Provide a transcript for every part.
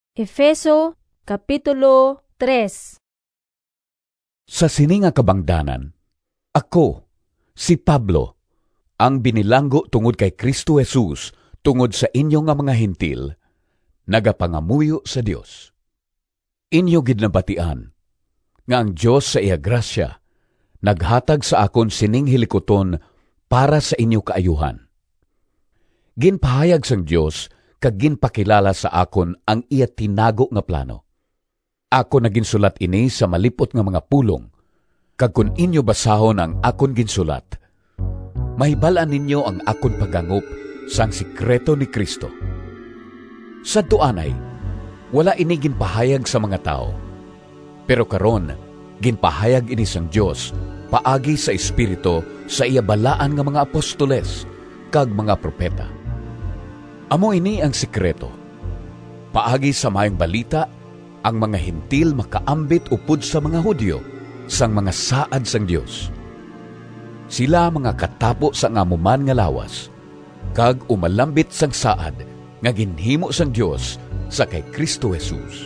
Efeso Kapitulo 3. Sa sini nga kabangdanan, ako, si Pablo, ang binilanggo tungod kay Kristo Jesus, tungod sa inyo nga mga Hentil, nagapangamuyo sa Dios. Inyo gidnabatian, nga ang Dios sa iya grasya, naghatag sa akon sining hilikoton para sa inyo kaayuhan. Ginpahayag sang Dios, kag ginpakilala sa akon ang iya tinago nga plano. Ako na ginsulat ini sa malipot nga mga pulong, kag kun inyo basahon ang akon ginsulat, mahibalaan ninyo ang akon pagangop sang sikreto ni Kristo. Sa tuanay, wala ini ginpahayag sa mga tao, pero karon ginpahayag ini sang Dios paagi sa Espiritu sa iya balaan nga mga apostoles kag mga propeta. Amo ini ang sikreto. Paagi sa mayong balita, ang mga Hentil makaambit upod sa mga Hudyo sang mga saad sang Dios. Sila mga katapo sa ngamuman nga lawas, kag umalambit sang saad nga ginhimo sang Dios sa kay Kristo Jesus.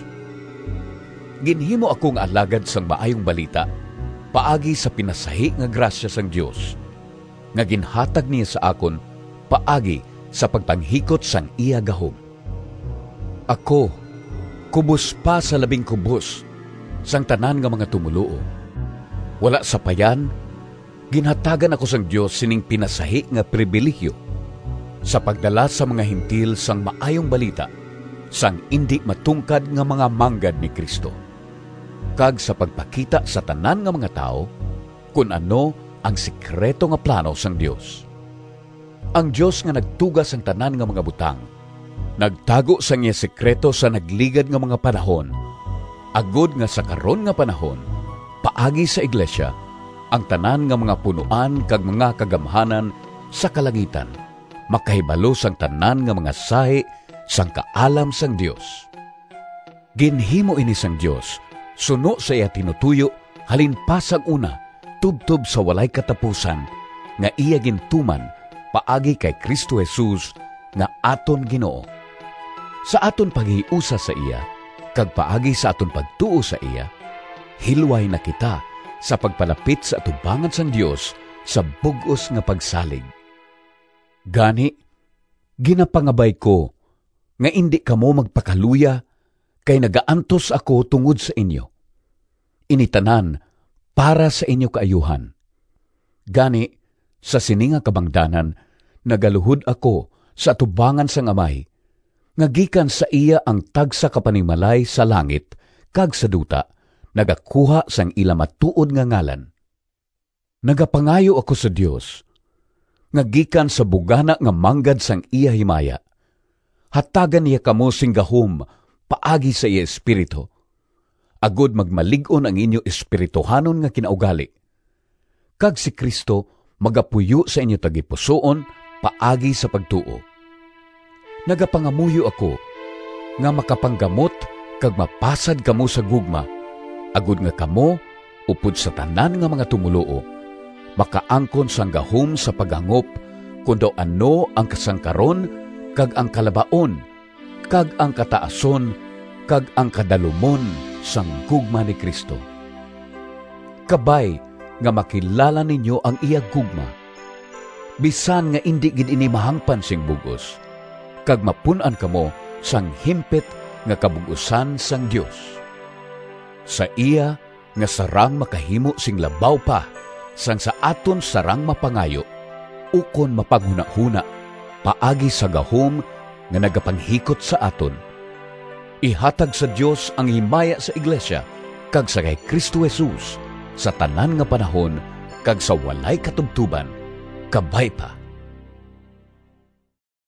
Ginhimo akong alagad sang maayong balita paagi sa pinasahi nga grasya sang Dios nga ginhatag niya sa akon paagi sa pagpanghikot sang iya gahom. Ako, kubos pa sa labing kubos sang tanan nga mga tumuluo. Wala sa payan, ginhatagan ako sang Dios sining pinasahi nga pribilehyo sa pagdala sa mga Hentil sang maayong balita sang indi matungkad nga mga manggad ni Kristo, kag sa pagpakita sa tanan nga mga tao kung ano ang sikreto nga plano sang Dios. Ang Dios nga nagtugas ang tanan nga mga butang, nagtago sa iya sekreto sa nagligad nga mga panahon, agod nga sa karon nga panahon, paagi sa iglesia, ang tanan nga mga punuan kag mga kagamhanan sa kalangitan, makahibalo sang tanan nga mga sahi sang kaalam sang Dios. Ginhimo ini sang Dios, suno sa iya tinutuyo, halin pa sang una, tubtob sa walay katapusan, nga iya gintuman, paagi kay Kristo Jesus nga aton Ginoo. Sa aton paghiusa sa iya, kag paagi sa aton pagtuo sa iya, hilway na kita sa pagpalapit sa atubangan sang Dios sa bug-os nga pagsalig. Gani, ginapangabay ko nga indi kamo magpakaluya kay nagaantos ako tungod sa inyo. Initanan para sa inyo kaayuhan. Gani, sa sininga kabangdanan, nagaluhod ako sa atubangan sang Amay, nga gikan sa iya ang tagsa kapanimalay sa langit, kag sa duta, nagakuha sang ila matuod nga ngalan. Nagapangayo ako sa Dios, nga gikan sa bugana nga manggad sang iya himaya, hatagan niya kamo sing gahom paagi sa iya espiritu, agod magmalig-on ang inyo espirituhanon nga kinaugali, kag si Kristo magapuyo sa inyo tagipusoon paagi sa pagtuo. Nagapangamuyo ako nga makapanggamot kag mapasad kamo sa gugma, agud nga kamo upod sa tanan nga mga tumuluo, makaangkon sang gahom sa pagangop kundo ano ang kasangkaron kag ang kalabaon kag ang kataason kag ang kadalumon sang gugma ni Kristo. Kabay nga makilala ninyo ang iya gugma, bisan nga indi gid ini mahangpan sing bugos, kag mapun-an kamo sang himpit nga kabugusan sang Dios. Sa iya nga sarang makahimo sing labaw pa sang sa aton sarang mapangayo, ukon mapanghuna-huna paagi sa gahom nga nagapanghikot sa aton. Ihatag sa Dios ang himaya sa iglesia kag sa kay Kristo Jesus sa tanan nga panahon kag sa walay katubtuban. Kabay pa.